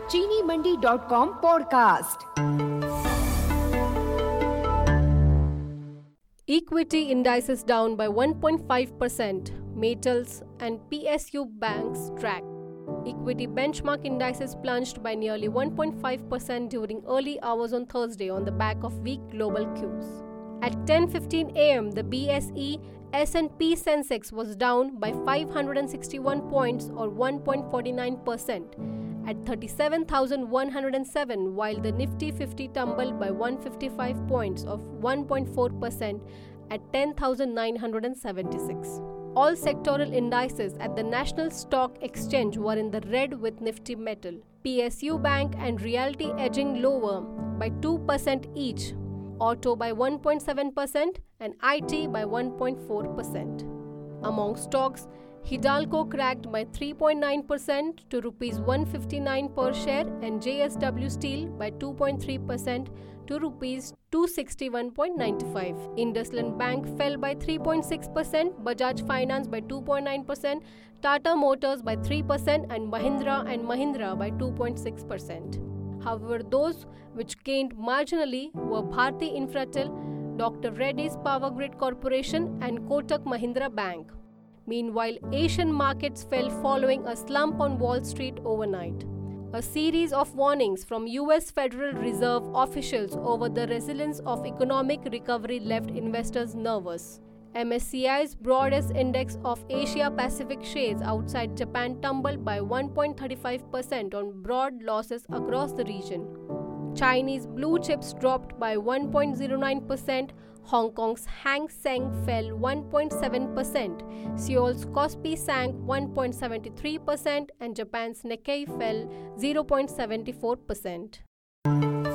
चीनीमंडी.com podcast. Equity indices down by 1.5%, metals and PSU banks track. Equity benchmark indices plunged by nearly 1.5% during early hours on Thursday on the back of weak global cues. At 10:15 a.m., the BSE S&P Sensex was down by 561 points or 1.49% at 37,107, while the Nifty 50 tumbled by 155 points of 1.4% at 10,976. All sectoral indices at the National Stock Exchange were in the red, with Nifty Metal, PSU Bank and Realty edging lower by 2% each, Auto by 1.7% and IT by 1.4%. Among stocks, Hidalgo cracked by 3.9% to Rs 159 per share and JSW Steel by 2.3% to Rs 261.95. IndusInd Bank fell by 3.6%, Bajaj Finance by 2.9%, Tata Motors by 3% and Mahindra by 2.6%. However, those which gained marginally were Bharti Infratel, Dr. Reddy's Power Grid Corporation and Kotak Mahindra Bank. Meanwhile, Asian markets fell following a slump on Wall Street overnight. A series of warnings from US Federal Reserve officials over the resilience of economic recovery left investors nervous. MSCI's broadest index of Asia-Pacific shares outside Japan tumbled by 1.35% on broad losses across the region. Chinese blue chips dropped by 1.09%, Hong Kong's Hang Seng fell 1.7%, Seoul's Kospi sank 1.73% and Japan's Nikkei fell 0.74%.